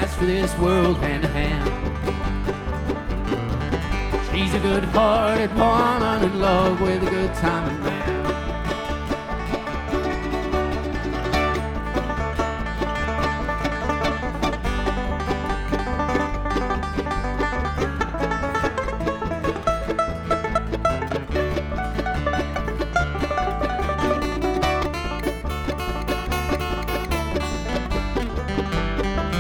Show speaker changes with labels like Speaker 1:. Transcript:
Speaker 1: rest for this world hand in hand. She's a good-hearted woman in love with a good-timing man.